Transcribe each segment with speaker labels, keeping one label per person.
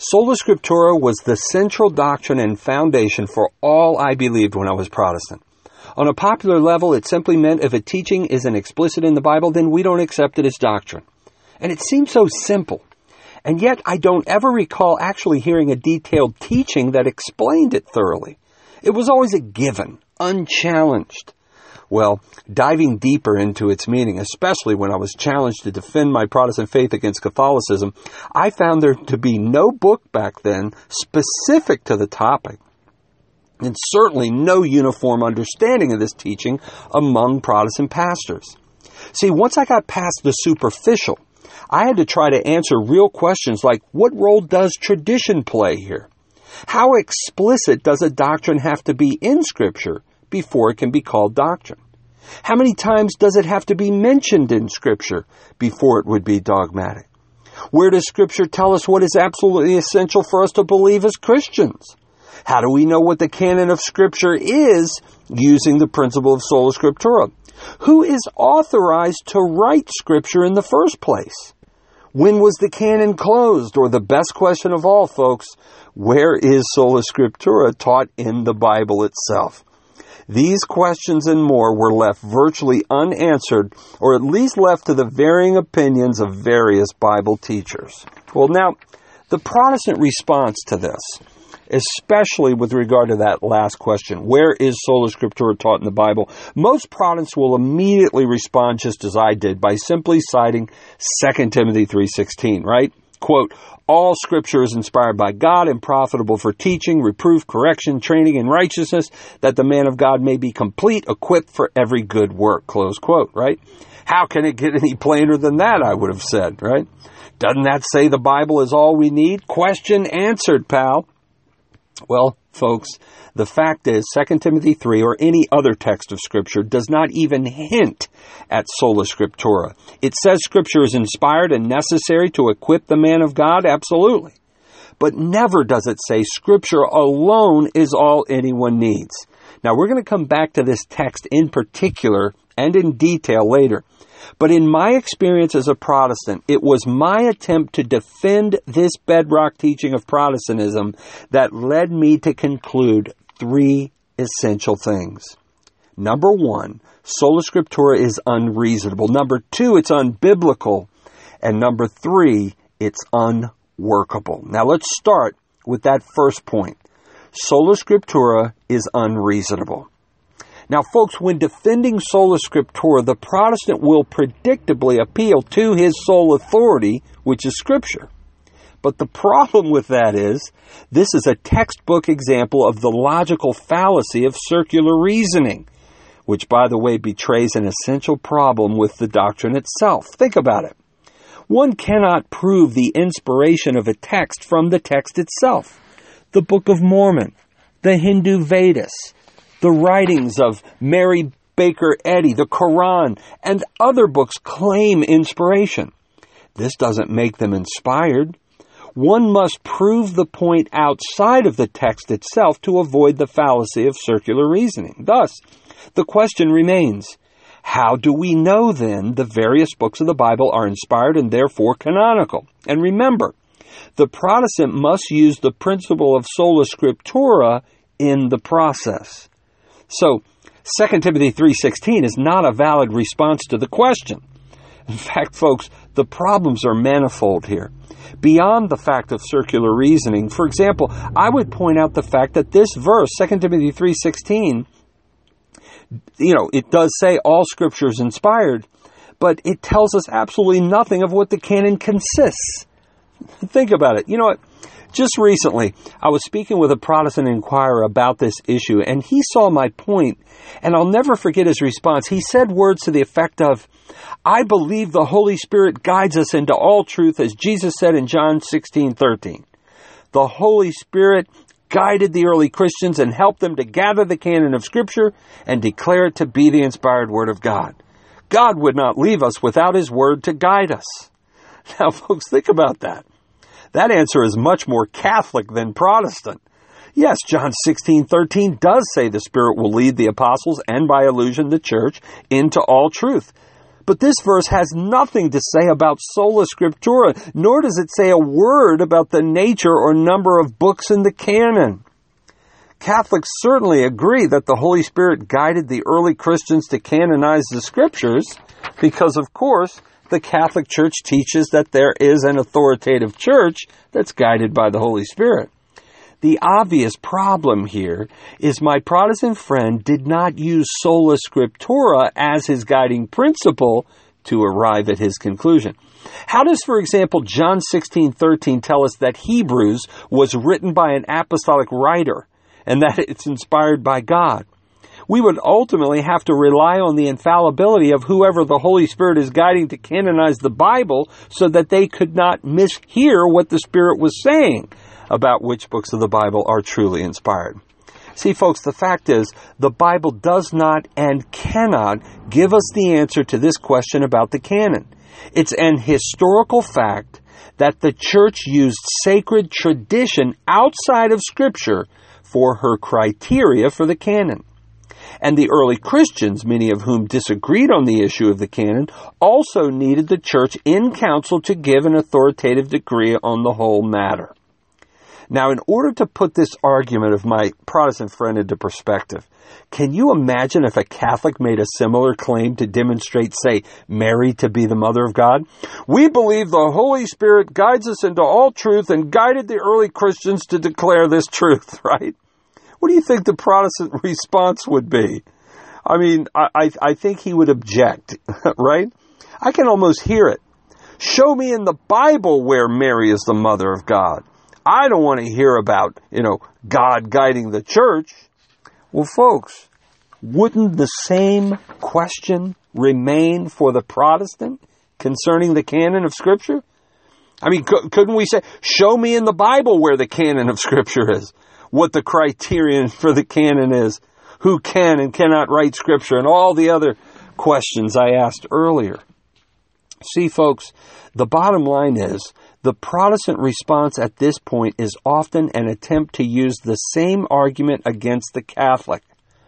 Speaker 1: Sola Scriptura was the central doctrine and foundation for all I believed when I was Protestant. On a popular level, it simply meant if a teaching isn't explicit in the Bible, then we don't accept it as doctrine. And it seems so simple. And yet I don't ever recall actually hearing a detailed teaching that explained it thoroughly. It was always a given, unchallenged. Well, diving deeper into its meaning, especially when I was challenged to defend my Protestant faith against Catholicism, I found there to be no book back then specific to the topic, and certainly no uniform understanding of this teaching among Protestant pastors. See, once I got past the superficial, I had to try to answer real questions like, what role does tradition play here? How explicit does a doctrine have to be in Scripture before it can be called doctrine? How many times does it have to be mentioned in Scripture before it would be dogmatic? Where does Scripture tell us what is absolutely essential for us to believe as Christians? How do we know what the canon of Scripture is using the principle of Sola Scriptura? Who is authorized to write Scripture in the first place? When was the canon closed? Or the best question of all, folks, where is Sola Scriptura taught in the Bible itself? These questions and more were left virtually unanswered, or at least left to the varying opinions of various Bible teachers. Well, now, the Protestant response to this, especially with regard to that last question, where is Sola Scriptura taught in the Bible? Most Protestants will immediately respond just as I did by simply citing 2 Timothy 3:16, right? Quote, all Scripture is inspired by God and profitable for teaching, reproof, correction, training in righteousness, that the man of God may be complete, equipped for every good work, close quote, right? How can it get any plainer than that, I would have said, right? Doesn't that say the Bible is all we need? Question answered, pal. Well, folks, the fact is 2 Timothy 3 or any other text of Scripture does not even hint at Sola Scriptura. It says Scripture is inspired and necessary to equip the man of God, absolutely. But never does it say Scripture alone is all anyone needs. Now, we're going to come back to this text in particular and in detail later. But in my experience as a Protestant, it was my attempt to defend this bedrock teaching of Protestantism that led me to conclude three essential things. Number one, Sola Scriptura is unreasonable. Number two, it's unbiblical. And number three, it's unworkable. Now let's start with that first point. Sola Scriptura is unreasonable. Now, folks, when defending Sola Scriptura, the Protestant will predictably appeal to his sole authority, which is Scripture. But the problem with that is, this is a textbook example of the logical fallacy of circular reasoning, which, by the way, betrays an essential problem with the doctrine itself. Think about it. One cannot prove the inspiration of a text from the text itself. The Book of Mormon, the Hindu Vedas, the writings of Mary Baker Eddy, the Quran, and other books claim inspiration. This doesn't make them inspired. One must prove the point outside of the text itself to avoid the fallacy of circular reasoning. Thus, the question remains, how do we know then the various books of the Bible are inspired and therefore canonical? And remember, the Protestant must use the principle of Sola Scriptura in the process. So, 2 Timothy 3:16 is not a valid response to the question. In fact, folks, the problems are manifold here. Beyond the fact of circular reasoning, for example, I would point out the fact that this verse, 2 Timothy 3:16, it does say all Scripture is inspired, but it tells us absolutely nothing of what the canon consists. Think about it. You know what? Just recently, I was speaking with a Protestant inquirer about this issue, and he saw my point, and I'll never forget his response. He said words to the effect of, I believe the Holy Spirit guides us into all truth, as Jesus said in John 16:13. The Holy Spirit guided the early Christians and helped them to gather the canon of Scripture and declare it to be the inspired Word of God. God would not leave us without His Word to guide us. Now, folks, think about that. That answer is much more Catholic than Protestant. Yes, John 16:13 does say the Spirit will lead the apostles and by allusion the church into all truth. But this verse has nothing to say about sola scriptura, nor does it say a word about the nature or number of books in the canon. Catholics certainly agree that the Holy Spirit guided the early Christians to canonize the Scriptures, because, of course, the Catholic Church teaches that there is an authoritative church that's guided by the Holy Spirit. The obvious problem here is my Protestant friend did not use sola scriptura as his guiding principle to arrive at his conclusion. How does, for example, John 16:13 tell us that Hebrews was written by an apostolic writer and that it's inspired by God? We would ultimately have to rely on the infallibility of whoever the Holy Spirit is guiding to canonize the Bible so that they could not mishear what the Spirit was saying about which books of the Bible are truly inspired. See, folks, the fact is, the Bible does not and cannot give us the answer to this question about the canon. It's an historical fact that the Church used sacred tradition outside of Scripture for her criteria for the canon. And the early Christians, many of whom disagreed on the issue of the canon, also needed the Church in council to give an authoritative decree on the whole matter. Now, in order to put this argument of my Protestant friend into perspective, can you imagine if a Catholic made a similar claim to demonstrate, say, Mary to be the Mother of God? We believe the Holy Spirit guides us into all truth and guided the early Christians to declare this truth, right? What do you think the Protestant response would be? I mean, I think he would object, right? I can almost hear it. Show me in the Bible where Mary is the Mother of God. I don't want to hear about, God guiding the church. Well, folks, wouldn't the same question remain for the Protestant concerning the canon of Scripture? I mean, couldn't we say, show me in the Bible where the canon of Scripture is, what the criterion for the canon is, who can and cannot write Scripture, and all the other questions I asked earlier. See, folks, the bottom line is, the Protestant response at this point is often an attempt to use the same argument against the Catholic.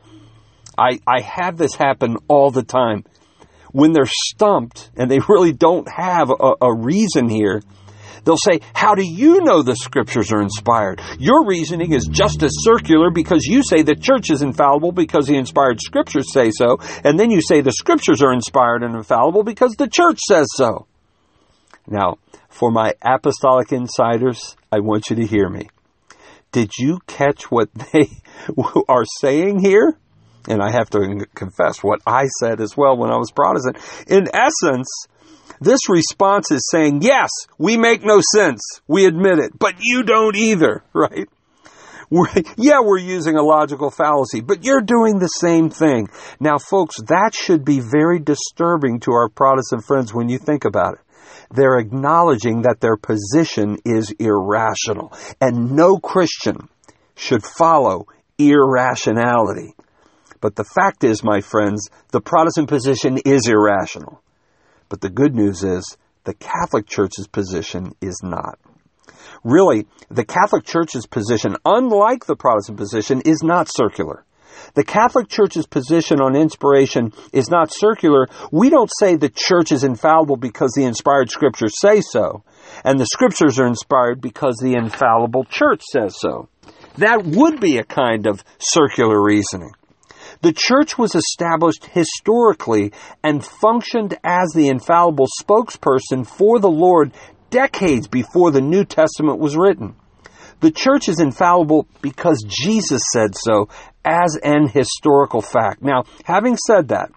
Speaker 1: I have this happen all the time. When they're stumped and they really don't have a reason here, they'll say, how do you know the Scriptures are inspired? Your reasoning is just as circular because you say the Church is infallible because the inspired Scriptures say so, and then you say the Scriptures are inspired and infallible because the Church says so. Now, for my apostolic insiders, I want you to hear me. Did you catch what they are saying here? And I have to confess what I said as well when I was Protestant. In essence, this response is saying, yes, we make no sense. We admit it. But you don't either, right? We're using a logical fallacy, but you're doing the same thing. Now, folks, that should be very disturbing to our Protestant friends when you think about it. They're acknowledging that their position is irrational, and no Christian should follow irrationality. But the fact is, my friends, the Protestant position is irrational. But the good news is, the Catholic Church's position is not. Really, the Catholic Church's position, unlike the Protestant position, is not circular. The Catholic Church's position on inspiration is not circular. We don't say the Church is infallible because the inspired Scriptures say so, and the Scriptures are inspired because the infallible Church says so. That would be a kind of circular reasoning. The Church was established historically and functioned as the infallible spokesperson for the Lord decades before the New Testament was written. The Church is infallible because Jesus said so as an historical fact. Now, having said that,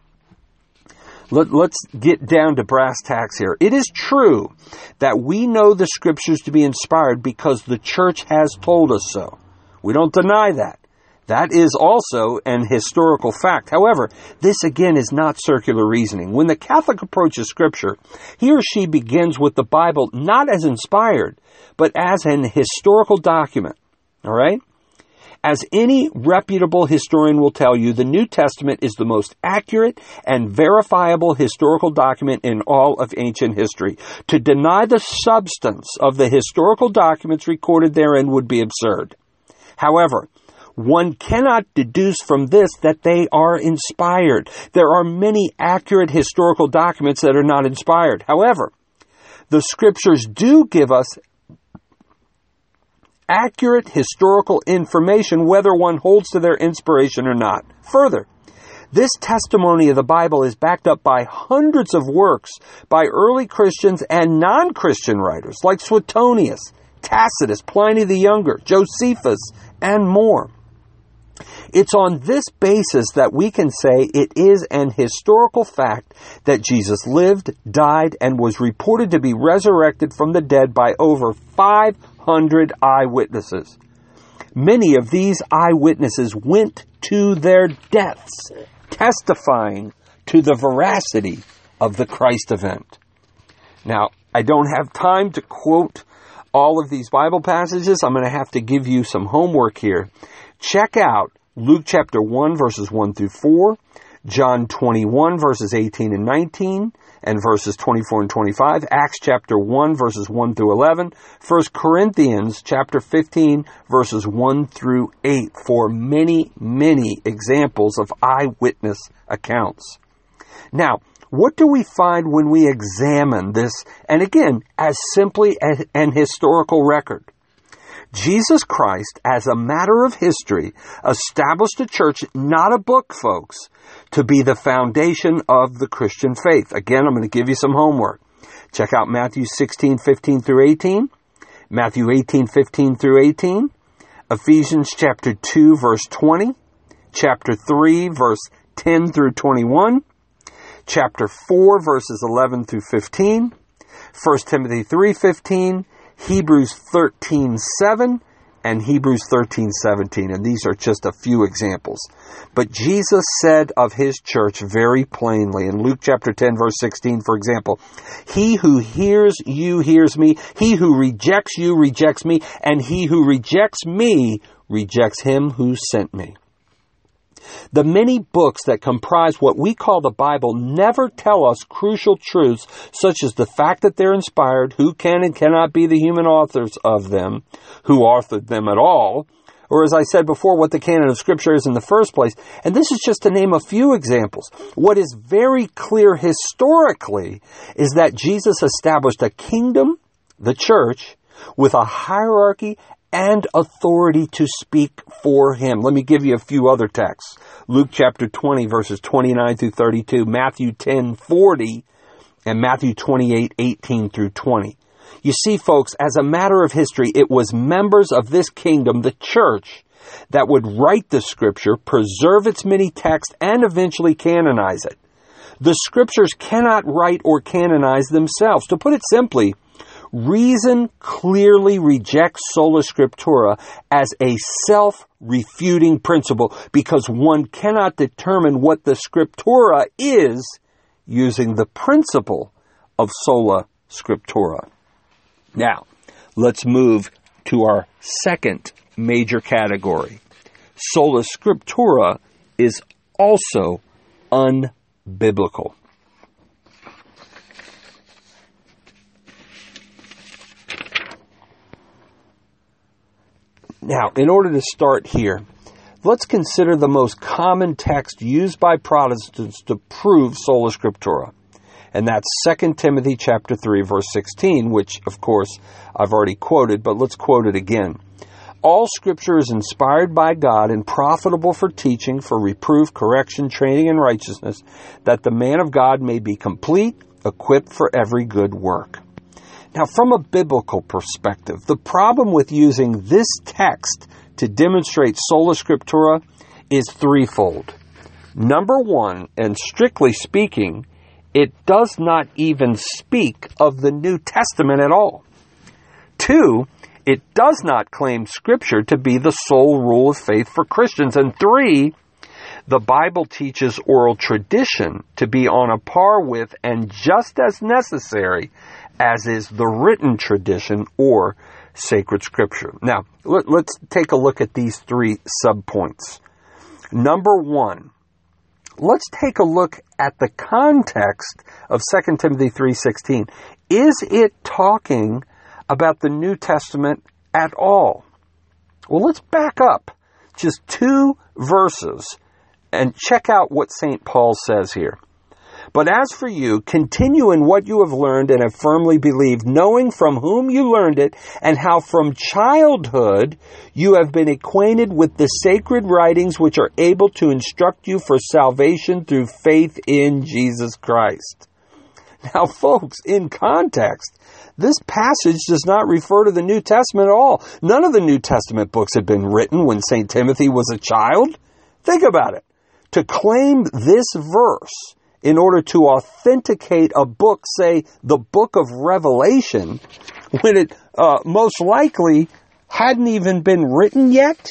Speaker 1: let's get down to brass tacks here. It is true that we know the Scriptures to be inspired because the Church has told us so. We don't deny that. That is also an historical fact. However, this again is not circular reasoning. When the Catholic approaches Scripture, he or she begins with the Bible not as inspired, but as an historical document. All right? As any reputable historian will tell you, the New Testament is the most accurate and verifiable historical document in all of ancient history. To deny the substance of the historical documents recorded therein would be absurd. However, One cannot deduce from this that they are inspired. There are many accurate historical documents that are not inspired. However, the Scriptures do give us accurate historical information whether one holds to their inspiration or not. Further, this testimony of the Bible is backed up by hundreds of works by early Christians and non-Christian writers like Suetonius, Tacitus, Pliny the Younger, Josephus, and more. It's on this basis that we can say it is an historical fact that Jesus lived, died, and was reported to be resurrected from the dead by over 500 eyewitnesses. Many of these eyewitnesses went to their deaths, testifying to the veracity of the Christ event. Now, I don't have time to quote all of these Bible passages. I'm going to have to give you some homework here. Check out Luke chapter 1, verses 1 through 4, John 21, verses 18 and 19, and verses 24 and 25, Acts chapter 1, verses 1 through 11, 1 Corinthians chapter 15, verses 1 through 8, for many, many examples of eyewitness accounts. Now, what do we find when we examine this, and again, as simply as an historical record? Jesus Christ, as a matter of history, established a church, not a book, folks, to be the foundation of the Christian faith. Again, I'm going to give you some homework. Check out Matthew 16, 15 through 18, Matthew 18, 15 through 18, Ephesians chapter 2, verse 20, chapter 3, verse 10 through 21, chapter 4, verses 11 through 15, 1 Timothy 3:15, Hebrews 13:7, and Hebrews 13:17. And these are just a few examples. But Jesus said of his church very plainly, in Luke chapter 10, verse 16, for example, "He who hears you hears me, he who rejects you rejects me, and he who rejects me rejects him who sent me." The many books that comprise what we call the Bible never tell us crucial truths such as the fact that they're inspired, who can and cannot be the human authors of them, who authored them at all, or as I said before, what the canon of Scripture is in the first place. And this is just to name a few examples. What is very clear historically is that Jesus established a kingdom, the church, with a hierarchy and authority to speak for him. Let me give you a few other texts. Luke chapter 20, verses 29 through 32, Matthew 10:40, and Matthew 28:18 through 20. You see, folks, as a matter of history, it was members of this kingdom, the church, that would write the Scripture, preserve its many texts, and eventually canonize it. The Scriptures cannot write or canonize themselves. To put it simply, reason clearly rejects sola scriptura as a self-refuting principle because one cannot determine what the scriptura is using the principle of sola scriptura. Now, let's move to our second major category. Sola scriptura is also unbiblical. Now, in order to start here, let's consider the most common text used by Protestants to prove sola scriptura. And that's 2 Timothy chapter 3, verse 16, which, of course, I've already quoted, but let's quote it again. "All Scripture is inspired by God and profitable for teaching, for reproof, correction, training in righteousness, that the man of God may be complete, equipped for every good work." Now, from a biblical perspective, the problem with using this text to demonstrate sola scriptura is threefold. Number one, and strictly speaking, it does not even speak of the New Testament at all. Two, it does not claim Scripture to be the sole rule of faith for Christians. And three, the Bible teaches oral tradition to be on a par with and just as necessary as is the written tradition or sacred Scripture. Now, let's take a look at these three subpoints. Number one, let's take a look at the context of 2 Timothy 3:16. Is it talking about the New Testament at all? Well, let's back up just 2 verses and check out what St. Paul says here. But as for you, continue in what you have learned and have firmly believed, knowing from whom you learned it, and how from childhood you have been acquainted with the sacred writings which are able to instruct you for salvation through faith in Jesus Christ. Now, folks, in context, this passage does not refer to the New Testament at all. None of the New Testament books had been written when St. Timothy was a child. Think about it. To claim this verse in order to authenticate a book, say the book of Revelation, when it most likely hadn't even been written yet?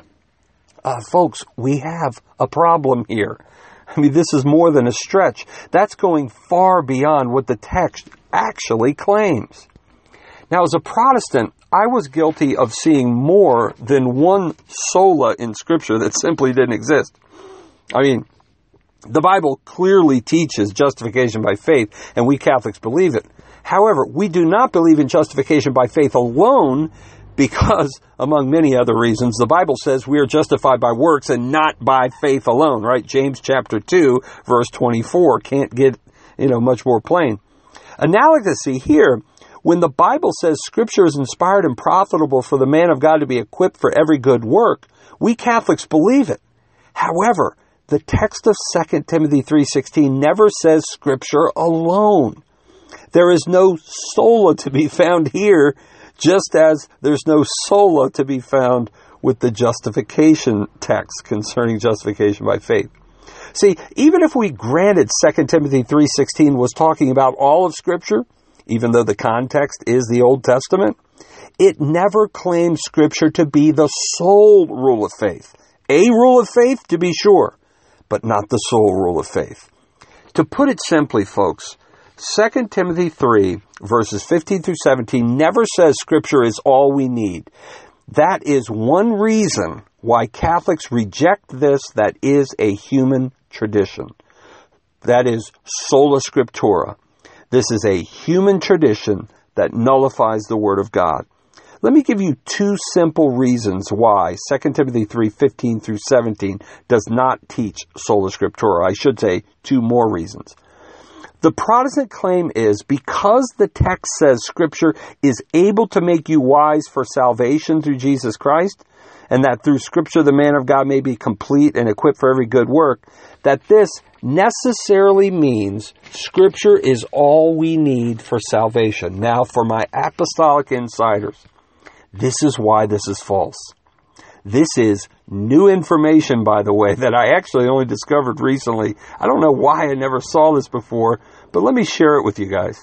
Speaker 1: Folks, we have a problem here. I mean, this is more than a stretch. That's going far beyond what the text actually claims. Now, as a Protestant, I was guilty of seeing more than one sola in Scripture that simply didn't exist. I mean, the Bible clearly teaches justification by faith, and we Catholics believe it. However, we do not believe in justification by faith alone because, among many other reasons, the Bible says we are justified by works and not by faith alone, right? James chapter 2, verse 24. Can't get, much more plain. Analogously here, when the Bible says Scripture is inspired and profitable for the man of God to be equipped for every good work, we Catholics believe it. However, the text of 2 Timothy 3:16 never says Scripture alone. There is no sola to be found here, just as there's no sola to be found with the justification text concerning justification by faith. See, even if we granted 2 Timothy 3:16 was talking about all of Scripture, even though the context is the Old Testament, it never claims Scripture to be the sole rule of faith. A rule of faith, to be sure, but not the sole rule of faith. To put it simply, folks, 2 Timothy 3, verses 15 through 17, never says Scripture is all we need. That is one reason why Catholics reject this that is a human tradition. That is sola scriptura. This is a human tradition that nullifies the Word of God. Let me give you 2 simple reasons why 2 Timothy 3, 15 through 17 does not teach sola scriptura. I should say 2 more reasons. The Protestant claim is because the text says Scripture is able to make you wise for salvation through Jesus Christ, and that through Scripture the man of God may be complete and equipped for every good work, that this necessarily means Scripture is all we need for salvation. Now, for my apostolic insiders, this is why this is false. This is new information, by the way, that I actually only discovered recently. I don't know why I never saw this before, but let me share it with you guys.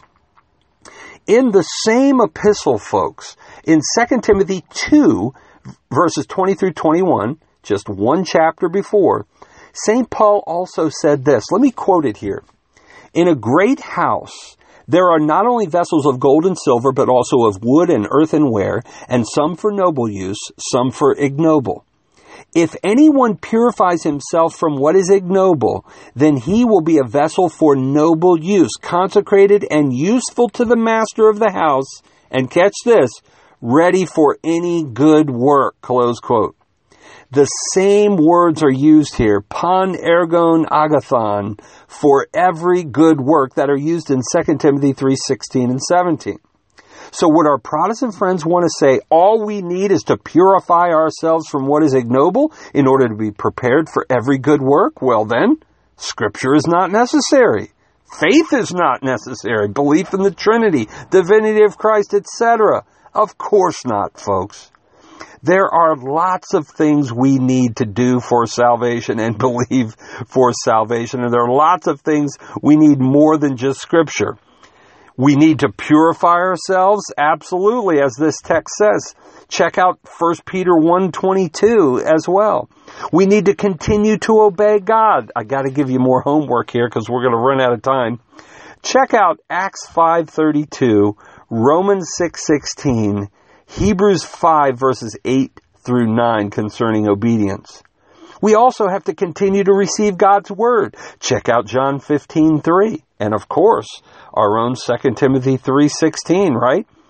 Speaker 1: In the same epistle, folks, in 2 Timothy 2, verses 20 through 21, just one chapter before, St. Paul also said this. Let me quote it here. In a great house, there are not only vessels of gold and silver, but also of wood and earthenware, and some for noble use, some for ignoble. If anyone purifies himself from what is ignoble, then he will be a vessel for noble use, consecrated and useful to the master of the house, and catch this, ready for any good work, close quote. The same words are used here, pan ergon agathon, for every good work that are used in 2 Timothy 3:16 and 17. So would our Protestant friends want to say all we need is to purify ourselves from what is ignoble in order to be prepared for every good work? Well then, Scripture is not necessary. Faith is not necessary. Belief in the Trinity, divinity of Christ, etc. Of course not, folks. There are lots of things we need to do for salvation and believe for salvation. And there are lots of things we need more than just Scripture. We need to purify ourselves, absolutely, as this text says. Check out 1 Peter 1:22 as well. We need to continue to obey God. I got to give you more homework here because we're going to run out of time. Check out Acts 5:32, Romans 6:16, Hebrews 5 verses 8 through 9 concerning obedience. We also have to continue to receive God's Word. Check out John 15:3. And of course, our own 2 Timothy 3:16, right?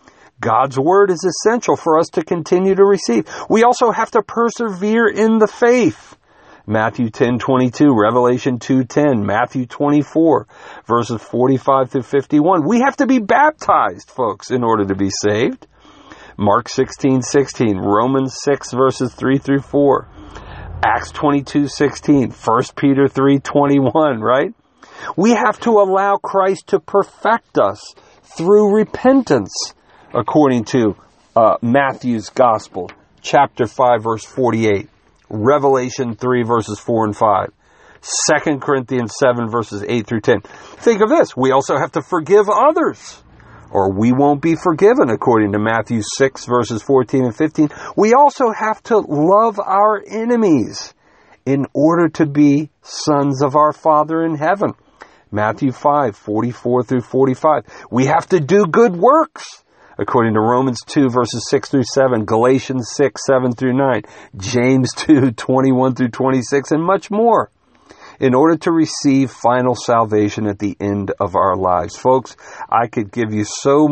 Speaker 1: God's Word is essential for us to continue to receive. We also have to persevere in the faith. Matthew 10:22, Revelation 2:10, Matthew 24, verses 45 through 51. We have to be baptized, folks, in order to be saved. Mark 16:16, Romans 6, verses 3 through 4, Acts 22:16, 1 Peter 3:21, right? We have to allow Christ to perfect us through repentance, according to Matthew's Gospel, chapter 5, verse 48. Revelation 3, verses 4 and 5. 2 Corinthians 7, verses 8 through 10. Think of this. We also have to forgive others, or we won't be forgiven, according to Matthew 6, verses 14 and 15. We also have to love our enemies in order to be sons of our Father in heaven. Matthew 5, 44 through 45. We have to do good works, according to Romans 2, verses 6 through 7, Galatians 6, 7 through 9, James 2, 21 through 26, and much more, in order to receive final salvation at the end of our lives. Folks, I could give you so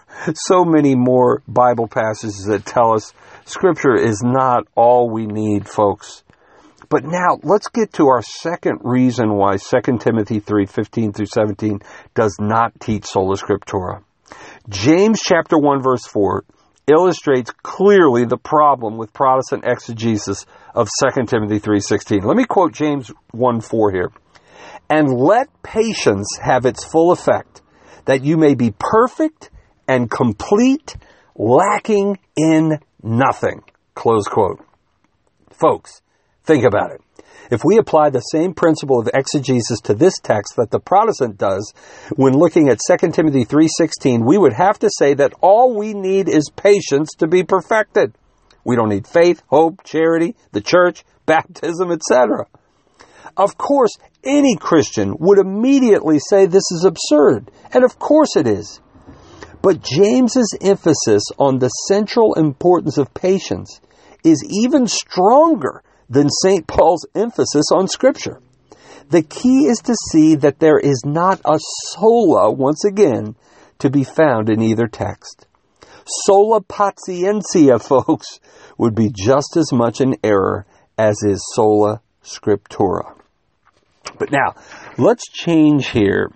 Speaker 1: many more Bible passages that tell us Scripture is not all we need, folks. But now, let's get to our second reason why 2 Timothy 3, 15 through 17 does not teach sola scriptura. James chapter 1, verse 4 illustrates clearly the problem with Protestant exegesis of 2 Timothy 3:16. Let me quote James 1:4 here. And let patience have its full effect, that you may be perfect and complete, lacking in nothing. Close quote. Folks, think about it. If we apply the same principle of exegesis to this text that the Protestant does when looking at 2 Timothy 3:16, we would have to say that all we need is patience to be perfected. We don't need faith, hope, charity, the church, baptism, etc. Of course, any Christian would immediately say this is absurd, and of course it is. But James's emphasis on the central importance of patience is even stronger than St. Paul's emphasis on Scripture. The key is to see that there is not a sola, once again, to be found in either text. Sola patientia, folks, would be just as much an error as is sola scriptura. But now, let's change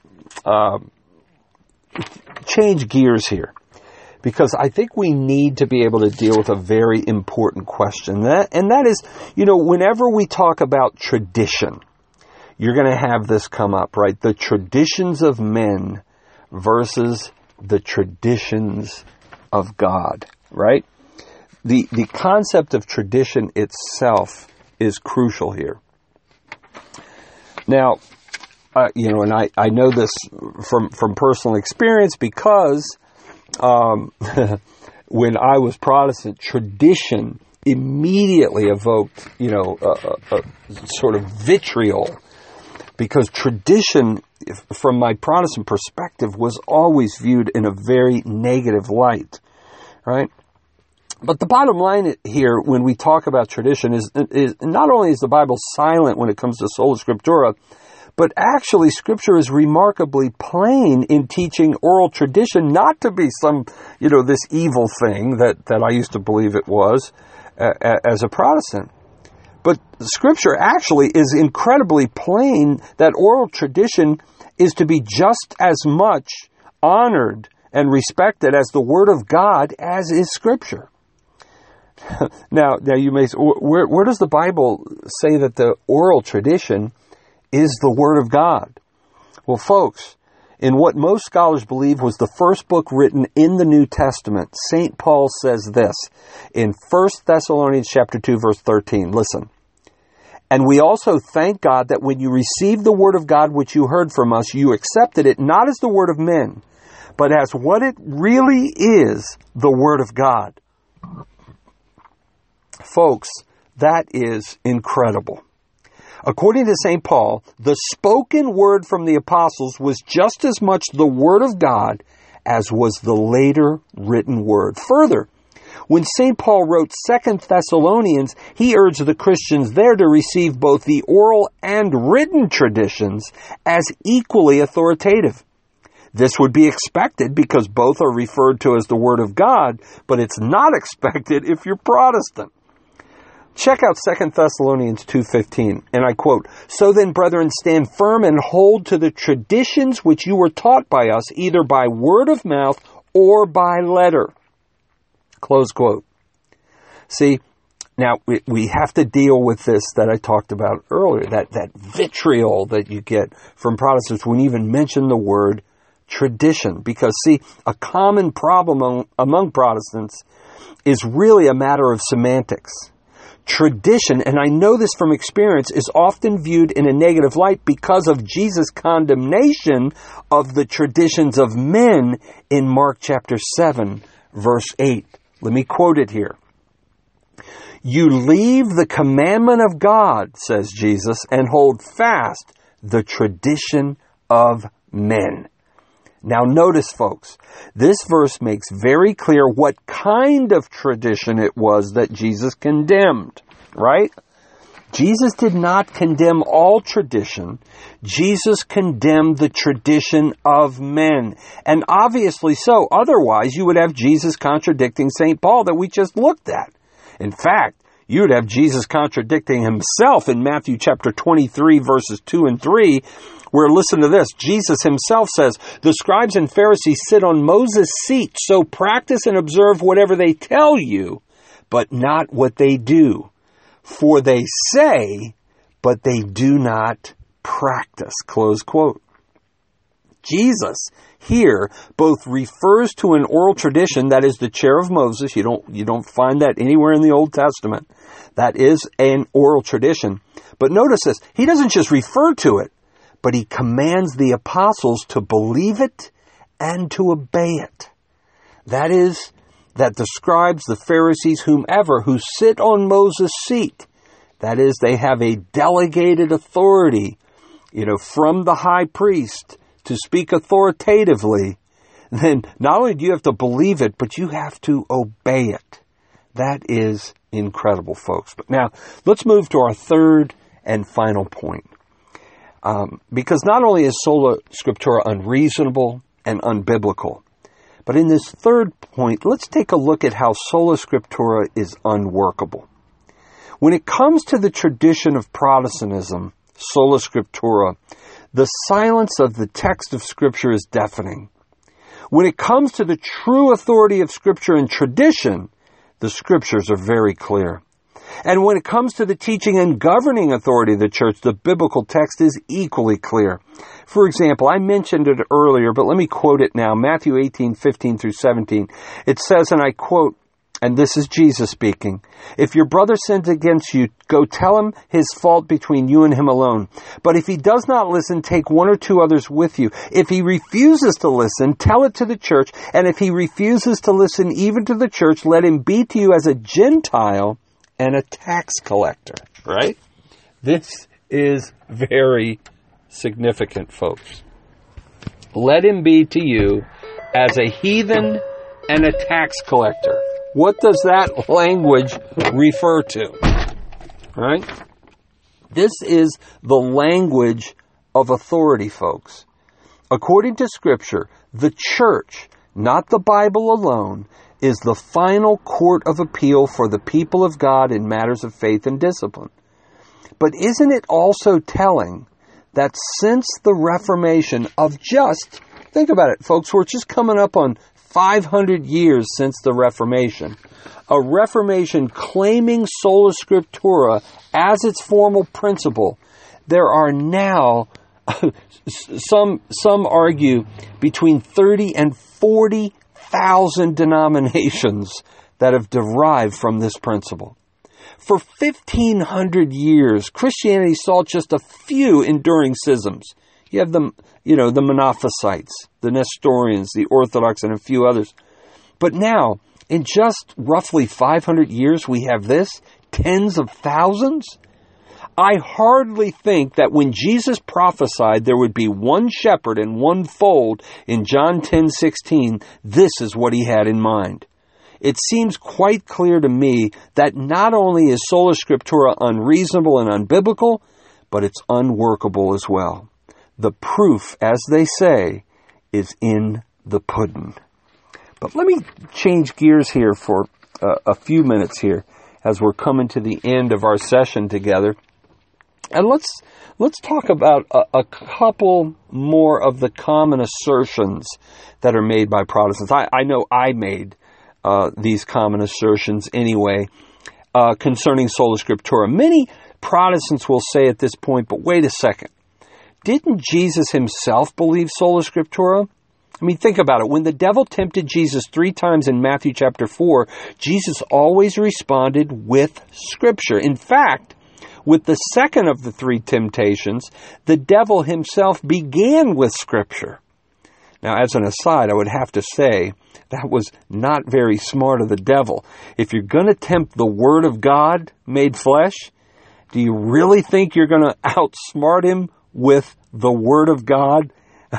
Speaker 1: gears here. Because I think we need to be able to deal with a very important question. And that is, whenever we talk about tradition, you're going to have this come up, right? The traditions of men versus the traditions of God, right? The concept of tradition itself is crucial here. Now, and I know this from personal experience because when I was Protestant, tradition immediately evoked, a sort of vitriol, because tradition, from my Protestant perspective, was always viewed in a very negative light, right? But the bottom line here, when we talk about tradition, is not only is the Bible silent when it comes to sola scriptura, but actually, Scripture is remarkably plain in teaching oral tradition not to be some, this evil thing that I used to believe it was as a Protestant. But Scripture actually is incredibly plain that oral tradition is to be just as much honored and respected as the Word of God as is Scripture. Now you may say, where does the Bible say that the oral tradition is the Word of God? Well, folks, in what most scholars believe was the first book written in the New Testament, St. Paul says this in 1 Thessalonians chapter 2, verse 13. Listen. And we also thank God that when you received the Word of God which you heard from us, you accepted it not as the word of men, but as what it really is, the Word of God. Folks, that is incredible. According to St. Paul, the spoken word from the apostles was just as much the Word of God as was the later written word. Further, when St. Paul wrote 2 Thessalonians, he urged the Christians there to receive both the oral and written traditions as equally authoritative. This would be expected because both are referred to as the Word of God, but it's not expected if you're Protestant. Check out 2 Thessalonians 2:15, and I quote, "So then, brethren, stand firm and hold to the traditions which you were taught by us, either by word of mouth or by letter." Close quote. See, now we have to deal with this that I talked about earlier, that vitriol that you get from Protestants when you even mention the word tradition. Because, see, a common problem among Protestants is really a matter of semantics. Tradition, and I know this from experience, is often viewed in a negative light because of Jesus' condemnation of the traditions of men in Mark chapter 7, verse 8. Let me quote it here. "You leave the commandment of God," says Jesus, "and hold fast the tradition of men." Now notice, folks, this verse makes very clear what kind of tradition it was that Jesus condemned, right? Jesus did not condemn all tradition. Jesus condemned the tradition of men. And obviously so. Otherwise, you would have Jesus contradicting St. Paul that we just looked at. In fact, you would have Jesus contradicting himself in Matthew chapter 23, verses 2 and 3, where, listen to this, Jesus himself says, "The scribes and Pharisees sit on Moses' seat, so practice and observe whatever they tell you, but not what they do. For they say, but they do not practice." Close quote. Jesus here both refers to an oral tradition, that is the chair of Moses. You don't find that anywhere in the Old Testament. That is an oral tradition. But notice this, he doesn't just refer to it, but he commands the apostles to believe it and to obey it. That is, that the scribes, the Pharisees, whomever, who sit on Moses' seat, that is, they have a delegated authority, from the high priest to speak authoritatively, then not only do you have to believe it, but you have to obey it. That is incredible, folks. But now, let's move to our third and final point. Because not only is sola scriptura unreasonable and unbiblical, but in this third point, let's take a look at how sola scriptura is unworkable. When it comes to the tradition of Protestantism, sola scriptura, the silence of the text of Scripture is deafening. When it comes to the true authority of Scripture and tradition, the Scriptures are very clear. And when it comes to the teaching and governing authority of the church, the biblical text is equally clear. For example, I mentioned it earlier, but let me quote it now. Matthew 18:15 through 17. It says, and I quote, and this is Jesus speaking, "If your brother sins against you, go tell him his fault between you and him alone. But if he does not listen, take one or two others with you. If he refuses to listen, tell it to the church. And if he refuses to listen even to the church, let him be to you as a Gentile and a tax collector." Right? This is very significant, folks. Let him be to you as a heathen and a tax collector. What does that language refer to? Right? This is the language of authority, folks. According to Scripture, the church, not the Bible alone, is the final court of appeal for the people of God in matters of faith and discipline. But isn't it also telling that since the Reformation of think about it, folks, we're just coming up on 500 years since the Reformation, a Reformation claiming sola scriptura as its formal principle, there are now, some argue, between 30 and 40,000 denominations that have derived from this principle. For 1,500 years, Christianity saw just a few enduring schisms. You have the Monophysites, the Nestorians, the Orthodox, and a few others. But now, in just roughly 500 years, we have this, tens of thousands. I hardly think that when Jesus prophesied there would be one shepherd and one fold in John 10:16, this is what he had in mind. It seems quite clear to me that not only is sola scriptura unreasonable and unbiblical, but it's unworkable as well. The proof, as they say, is in the pudding. But let me change gears here for a few minutes here as we're coming to the end of our session together. And let's talk about a couple more of the common assertions that are made by Protestants. I know I made these common assertions anyway concerning Sola Scriptura. Many Protestants will say at this point, but wait a second. Didn't Jesus himself believe Sola Scriptura? I mean, think about it. When the devil tempted Jesus 3 times in Matthew chapter 4, Jesus always responded with Scripture. In fact, with the second of the 3 temptations, the devil himself began with Scripture. Now, as an aside, I would have to say that was not very smart of the devil. If you're going to tempt the Word of God made flesh, do you really think you're going to outsmart him with the Word of God,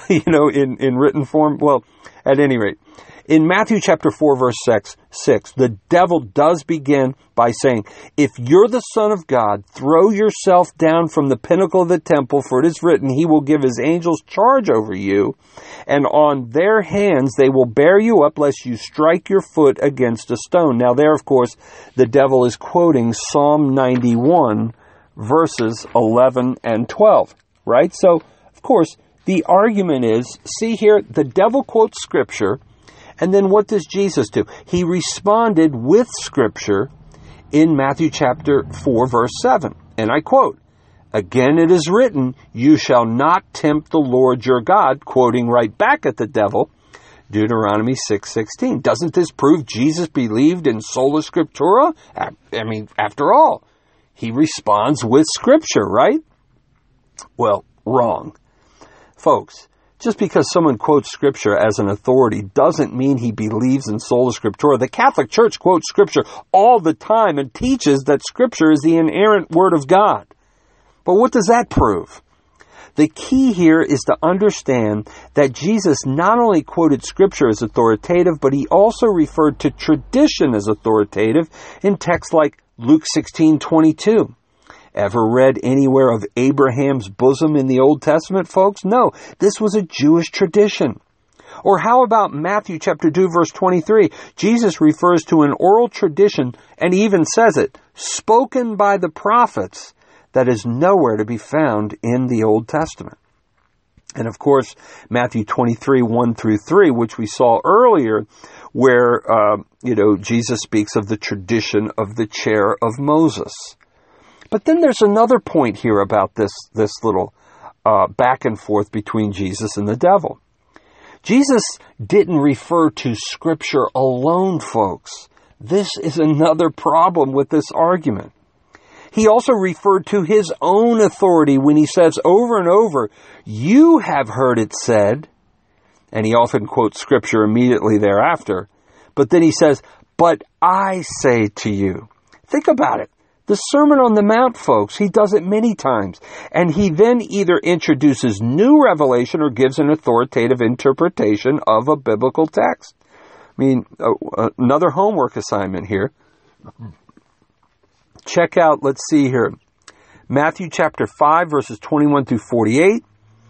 Speaker 1: in written form? Well, at any rate, in Matthew chapter 4, verse 6, the devil does begin by saying, if you're the Son of God, throw yourself down from the pinnacle of the temple, for it is written, he will give his angels charge over you, and on their hands they will bear you up, lest you strike your foot against a stone. Now there, of course, the devil is quoting Psalm 91, verses 11 and 12, right? So, of course, the argument is, see here, the devil quotes Scripture, and then what does Jesus do? He responded with Scripture in Matthew chapter 4, verse 7. And I quote, again it is written, you shall not tempt the Lord your God, quoting right back at the devil, Deuteronomy 6:16. Doesn't this prove Jesus believed in Sola Scriptura? I mean, after all, he responds with Scripture, right? Well, wrong. Folks, just because someone quotes Scripture as an authority doesn't mean he believes in Sola Scriptura. The Catholic Church quotes Scripture all the time and teaches that Scripture is the inerrant Word of God. But what does that prove? The key here is to understand that Jesus not only quoted Scripture as authoritative, but he also referred to tradition as authoritative in texts like Luke 16:22. Ever read anywhere of Abraham's bosom in the Old Testament, folks? No, this was a Jewish tradition. Or how about Matthew chapter 2, verse 23? Jesus refers to an oral tradition and even says it, spoken by the prophets, that is nowhere to be found in the Old Testament. And of course, Matthew 23, 1 through 3, which we saw earlier, where, Jesus speaks of the tradition of the chair of Moses. But then there's another point here about this little back and forth between Jesus and the devil. Jesus didn't refer to Scripture alone, folks. This is another problem with this argument. He also referred to his own authority when he says over and over, you have heard it said, and he often quotes Scripture immediately thereafter, but then he says, but I say to you. Think about it. The Sermon on the Mount, folks, he does it many times. And he then either introduces new revelation or gives an authoritative interpretation of a biblical text. I mean, another homework assignment here. Check out, let's see here, Matthew chapter 5, verses 21 through 48.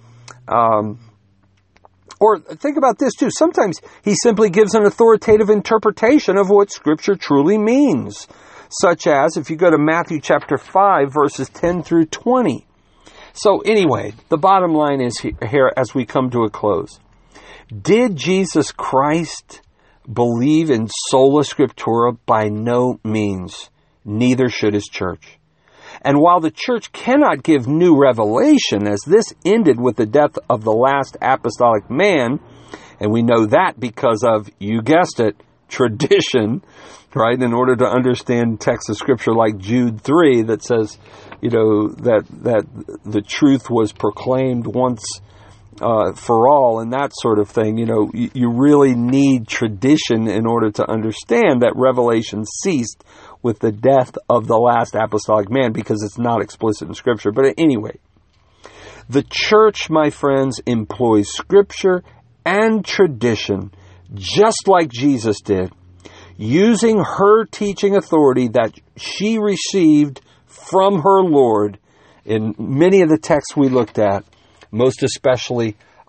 Speaker 1: Or think about this too. Sometimes he simply gives an authoritative interpretation of what Scripture truly means. Such as, if you go to Matthew chapter 5, verses 10 through 20. So anyway, the bottom line is here as we come to a close. Did Jesus Christ believe in Sola Scriptura? By no means. Neither should his church. And while the church cannot give new revelation, as this ended with the death of the last apostolic man, and we know that because of, you guessed it, tradition, right? In order to understand texts of Scripture like Jude 3 that says, that the truth was proclaimed once for all and that sort of thing. You really need tradition in order to understand that revelation ceased with the death of the last apostolic man, because it's not explicit in Scripture. But anyway, the church, my friends, employs Scripture and tradition just like Jesus did, using her teaching authority that she received from her Lord in many of the texts we looked at, most especially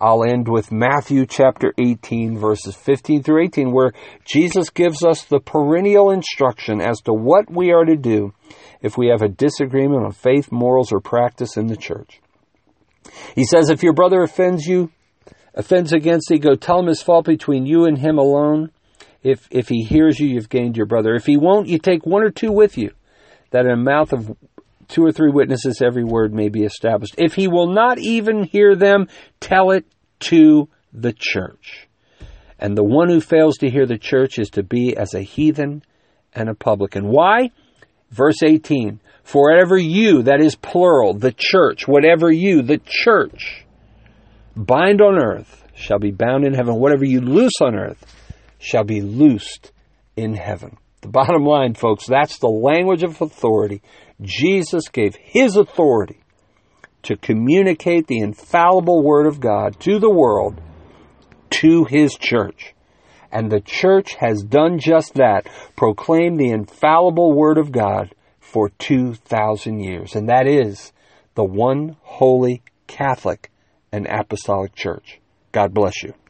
Speaker 1: I'll end with Matthew chapter 18, verses 15 through 18, where Jesus gives us the perennial instruction as to what we are to do if we have a disagreement on faith, morals, or practice in the church. He says, if your brother offends against thee, go tell him his fault between you and him alone. If he hears you, you've gained your brother. If he won't, you take one or two with you, that in the mouth of 2 or 3 witnesses every word may be established. If he will not even hear them, tell it to the church. And the one who fails to hear the church is to be as a heathen and a publican. Why? Verse 18, for whatever you, that is plural, the church, whatever you, the church, bind on earth shall be bound in heaven. Whatever you loose on earth shall be loosed in heaven. The bottom line, folks, that's the language of authority. Jesus gave his authority to communicate the infallible Word of God to the world, to his church. And the church has done just that, proclaimed the infallible Word of God for 2,000 years. And that is the one holy Catholic and Apostolic Church. God bless you.